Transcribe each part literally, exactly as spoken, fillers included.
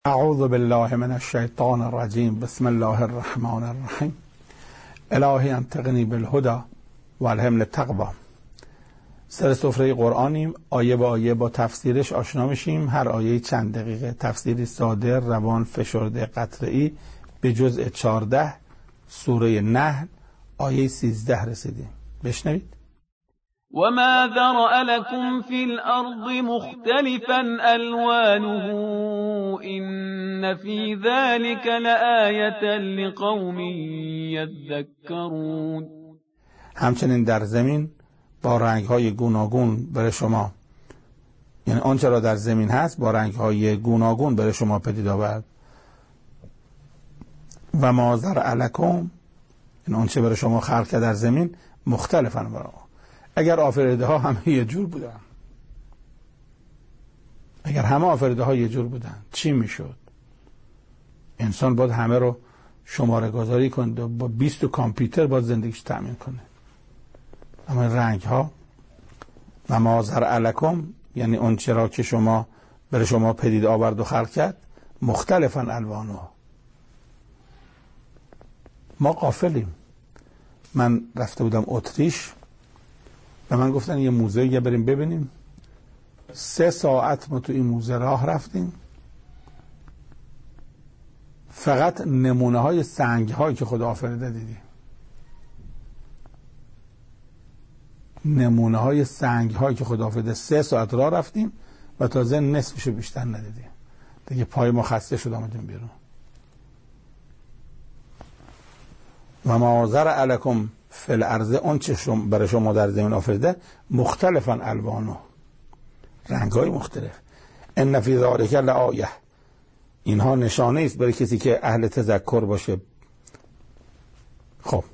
اعوذ بالله من الشیطان الرجیم. بسم الله الرحمن الرحیم. الهی انطقنی بالهدى والهمنی التقوی. سر سفره قرآنیم، آیه با آیه با تفسیرش آشنا میشیم. هر آیه چند دقیقه، تفسیری ساده، روان، فشرده، قطعی. به جزء چهارده سوره نحل آیه سیزده رسیدیم. بشنوید. وما ذرأ لكم في الأرض مختلفا ألوانه إن في ذلك لآية لقوم يذكرون. همچنین در زمین با رنگ‌های گوناگون برای شما، یعنی آنچه را در زمین هست با رنگ‌های گوناگون برای شما پدید آورد. و ما ذرأ لکم، این آنچه برای شما خلق کرد در زمین مختلفاً برای. اگر آفریده ها همه یه جور بودن، اگر همه آفریده ها یه جور بودن چی میشد؟ انسان باید همه رو شماره گذاری کنه، با بیست کامپیوتر باید زندگیش تأمین کنه. اما رنگ ها و ما ذرأ لکم، یعنی اون چرا که شما برای شما پدید آورد و خلق کرد، مختلفاً الوانه. ما غافلیم. من رفته بودم اتریش، به من گفتن یه موزه یه بریم ببینیم. سه ساعت ما تو این موزه راه رفتیم، فقط نمونه های سنگ هایی که خدا آفریده دیدیم. نمونه های سنگ هایی که خدا آفریده. سه ساعت راه رفتیم و تازه نصفشو بیشتر ندیدیم. دیگه پای ما خسته شد آمدیم بیرون. و ما ذرأ لکم فی الارض، اون چه شما برای شما در زمین آفریده مختلفاً الوانه، رنگ‌های مختلف. ان فی ذلک لآیه، اینها نشانه است برای کسی که اهل تذکر باشه. خب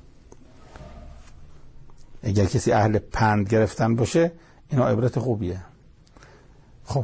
اگر کسی اهل پند گرفتن باشه اینا عبرت خوبیه. خب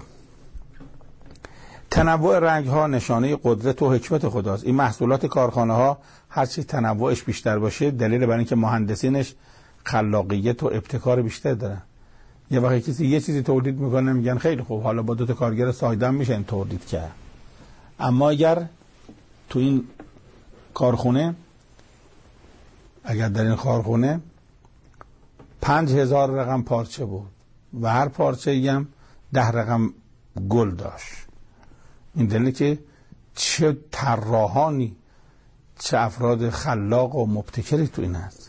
تنوع رنگ ها نشانه قدرت و حکمت خداست. این محصولات کارخانه ها هرچی تنوعش بیشتر باشه دلیل بر اینکه مهندسینش خلاقیت و ابتکار بیشتر دارن. یه وقتی کسی یه چیزی تولید میکنه میگن خیلی خوب، حالا با دو تا کارگر سایدن میشه این تولید کرد. اما اگر تو این کارخونه، اگر در این کارخونه پنج هزار رقم پارچه بود و هر پارچه ای هم ده رقم گل داشت، این دلیل که چه طراحانی، چه افراد خلاق و مبتکری تو این هست.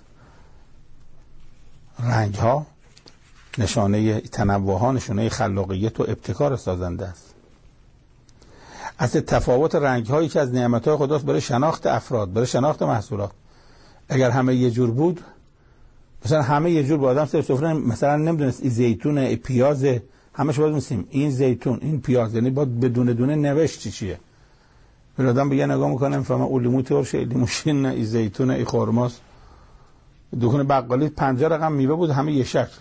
رنگ ها نشانه تنوع ها، نشانه خلاقیت و ابتکار سازنده است. از تفاوت رنگ هایی که از نعمت های خداست برای شناخت افراد، برای شناخت محصولات. اگر همه یه جور بود، مثلا همه یه جور بود، آدم سر سفره مثلا نمیدونست این زیتونه، این پیازه، همش باید می‌دونستیم این زیتون، این پیاز، یعنی باید بدون دونه نوشت چی چیه. ولی آدم به یه نگاه میکنه میفهمه اون لیمو ترشه، این لیموشین نه، این زیتونه، این خرماست. دکان بقالی پنجاه رقم میوه بود همه یه شکل.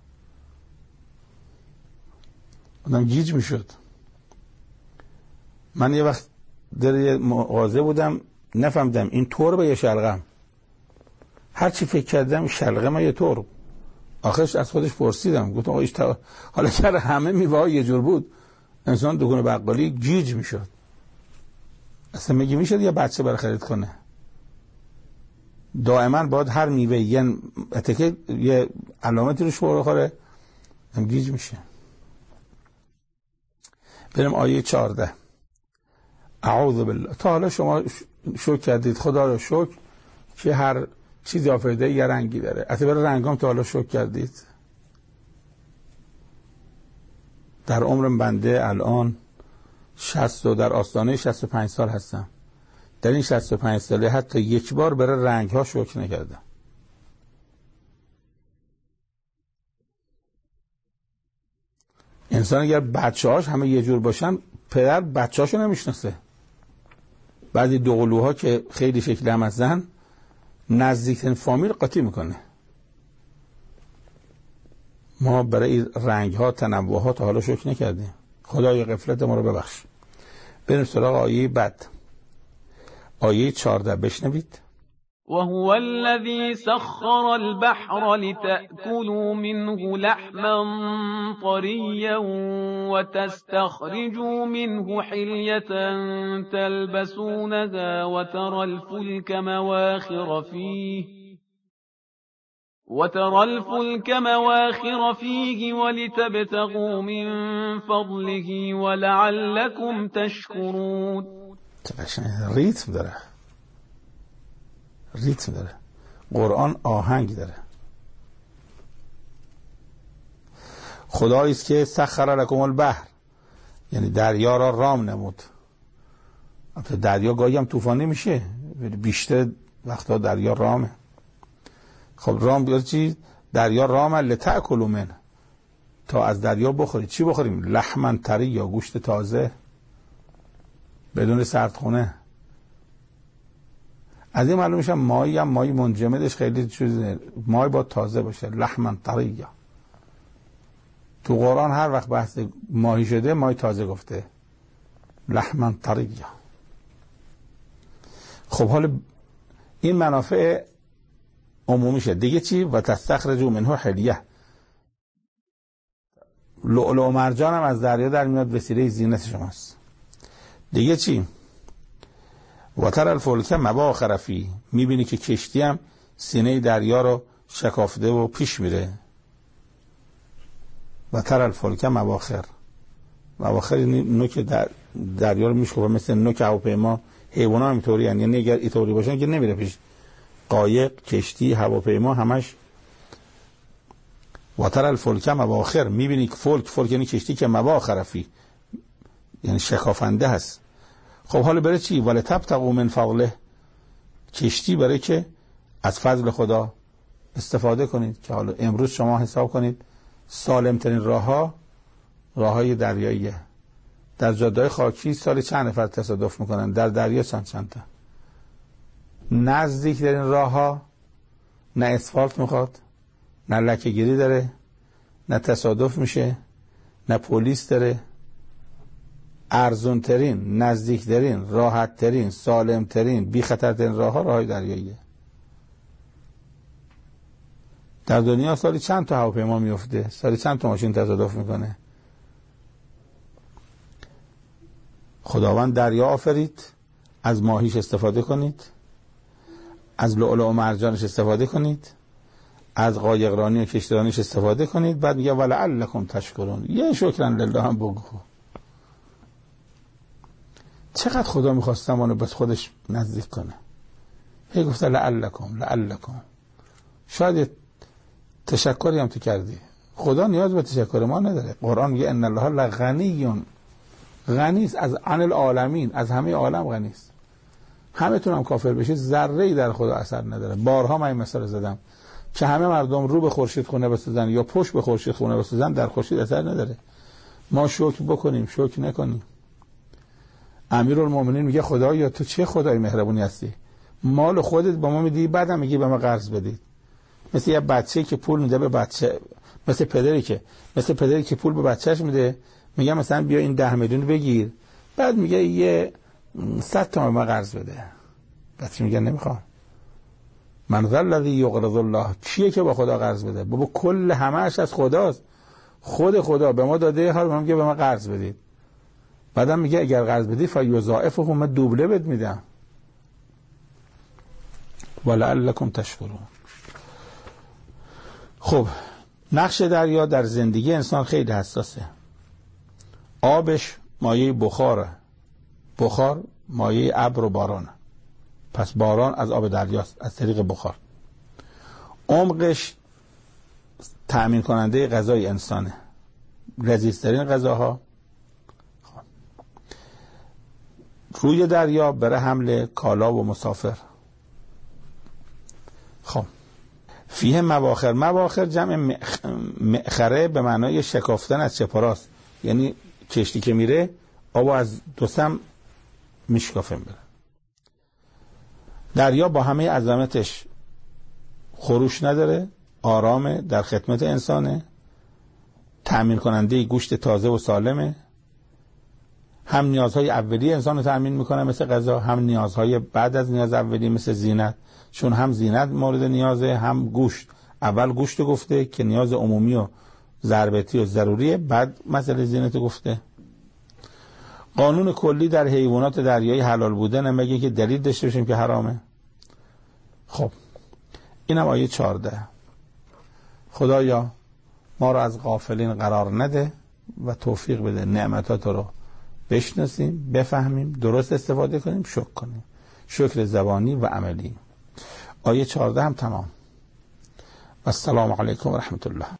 آدم گیج میشد. من یه وقت در یه مغازه بودم نفهمدم این تور به یه شلغم. هر چی فکر کردم شلغم ما یه تور. آخرش از خودش پرسیدم، گفتم آقا تا... حالا که همه میوه‌ها یه جور بود، انسان دکان بقالی گیج میشد. اصلا میگه میشد یه بچه برای خرید کنه. دائما باید هر میوه یه اتیکه یه علامتی روش بخوره، هم گیج میشه. بریم آیه چهارده. اعوذ بالله. تا حالا شما شکر کردید خدا رو شکر که هر چیزی آفریده یه رنگی داره. اصلا برای رنگام تا حالا شکر کردید؟ در عمر بنده الان شصت و در آستانه شصت و پنج سال هستم. در این شصت و پنج ساله حتی یک بار برای رنگ ها شکر نکردم. انسان اگر بچه هاش همه یه جور باشن، پدر بچه هاشو نمیشناسه. بعضی دوقلوها که خیلی شکل هم هستن نزدیکترین فامیل قاطی میکنه. ما برای رنگ ها، تنوع ها تا حالا شکر نکردیم. خدای غفلت ما رو ببخش. بریم سراغ آیه بعد. آیه چهارده بشنوید. وهو الذي سخر البحر لتأكلوا منه لحما طريا وتستخرجوا منه حلية تلبسونها وترى الفلك مواخر فيه وترى الفلك مواخر فيه ولتبتغوا من فضله ولعلكم تشكرون. ریتم داره، ریتم داره. قرآن آهنگ داره. خدایی است که سخر لکم البحر، یعنی دریا را رام نمود. دریا گاهی هم طوفانی میشه، بیشتر وقتا دریا رامه. خب رام بیاد چی؟ دریا رام لتأکلوا منه، تا از دریا بخورید. چی بخوریم؟ لحمن طری، یا گوشت تازه بدون سردخونه. از این معلوم میشه مایی هم مایی منجمدش خیلی چیزه، مای با تازه باشه. لحمن طری. تو قرآن هر وقت بحث ماهی شده مای تازه گفته، لحمن طری. خب حالا این منافع عمومی شد. دیگه چی؟ و تستخرجوا منه حلیه، لؤلؤ و مرجان هم از دریا در میاد، وسیله زینت شماست. دیگه چی؟ و ترى الفلک مواخر فیه، میبینی که کشتی هم سینه دریا رو شکافته و پیش میره. و ترى الفلک مواخر، مواخر نوک در دریا رو میشکافه، مثل نوک هواپیما. حیونا هم اینطوری ان، یعنی اگر اینطوری باشن که نمیره پیش. قایق، کشتی، هواپیما همش. و ترى الفلک مواخر، میبینی که فلک فلک یعنی کشتی که مواخر فیه، یعنی شکافنده هست. خب حالا برای چی؟ ولتبتغوا من فضله، کشتی برای که از فضل خدا استفاده کنید. که حالا امروز شما حساب کنید سالم ترین راه ها راه های دریاییه. در جاده‌های خاکی سال چند نفر تصادف میکنن؟ در دریا چند چند تا. نزدیک ترین راه ها نه اسفالت میخواد، نه لکه گیری داره، نه تصادف میشه، نه پلیس داره. ارزون ترین، نزدیک ترین، راحت ترین، سالم ترین، بی خطر ترین راه ها راه های دریاییه. در دنیا سالی چند تا هواپیما میفته؟ سالی چند تا ماشین تصادف میکنه؟ خداوند دریا آفرید، از ماهیش استفاده کنید، از لؤلؤ و مرجانش استفاده کنید، از قایقرانی و کشتیرانیش استفاده کنید. بعد میگه ولعلکم تشکرون، یه شکرا لله هم بگو. چقدر خدا میخواستم اونو به خودش نزدیک کنه. هی گفته لعلکم لعلکم. شاید تشکری هم تو کردی. خدا نیاز به تشکر ما نداره. قرآن میگه ان الله لغنی، غنی است از عن العالمین، از همه عالم غنی است. همه تون هم کافر بشید ذره‌ای در خدا اثر نداره. بارها من این مثال زدم که همه مردم رو به خورشید خونه بسازن یا پشت به خورشید خونه بسازن، در خورشید اثر نداره. ما شکر بکنیم شکر نکنیم. امیرالمومنین میگه خدایا تو چه خدای مهربونی هستی، مال خودت با ما میدی بعدم میگی به ما قرض بدید. مثل یه بچه‌ای که پول میده به بچه، مثل پدری که مثل پدری که پول به بچه‌ش میده، میگه مثلا بیا این ده میلیون بگیر، بعد میگه یه صد تا به ما قرض بده. بچه میگه نمیخوام. من ذا الذی یقرض الله، کیه که با خدا قرض بده؟ بابا کل همه‌اش از خداست. خود خدا به ما داده، حال ما میگه به ما قرض بدید. بعدم میگه اگر قرض بدی فیضاعفه، من دوبله بهت میدم. ولعلکم تشکرون. خب نقش دریا در زندگی انسان خیلی حساسه. آبش مایه بخاره، بخار مایه ابر و بارانه. پس باران از آب دریاست، از طریق بخار. عمقش تأمین کننده غذای انسانه، لذیذترین غذاها. روی دریا برای حمل کالا و مسافر. خب فیه مواخر، مواخر جمع مأخره به معنای شکافتن از چپاراست، یعنی کشتی که میره آب از دو سم میشکافه میره. دریا با همه عظمتش خروش نداره، آرامه، در خدمت انسانه، تأمین کننده گوشت تازه و سالمه. هم نیازهای اولیه انسان رو تأمین میکنه مثل غذا، هم نیازهای بعد از نیاز اولیه مثل زینت، چون هم زینت مورد نیازه، هم گوشت. اول گوشت گفته که نیاز عمومی و ضربتی و ضروریه، بعد مسئله زینت گفته. قانون کلی در حیوانات دریایی حلال بودن مگه که دلیل داشته باشیم که حرامه. خب اینم آیه چهارده. خدایا ما رو از غافلین قرار نده و توفیق بده نعمتات رو بشناسیم، بفهمیم، درست استفاده کنیم، شکر کنیم، شکر زبانی و عملی. آیه چهارده هم تمام. و السلام علیکم و رحمت الله.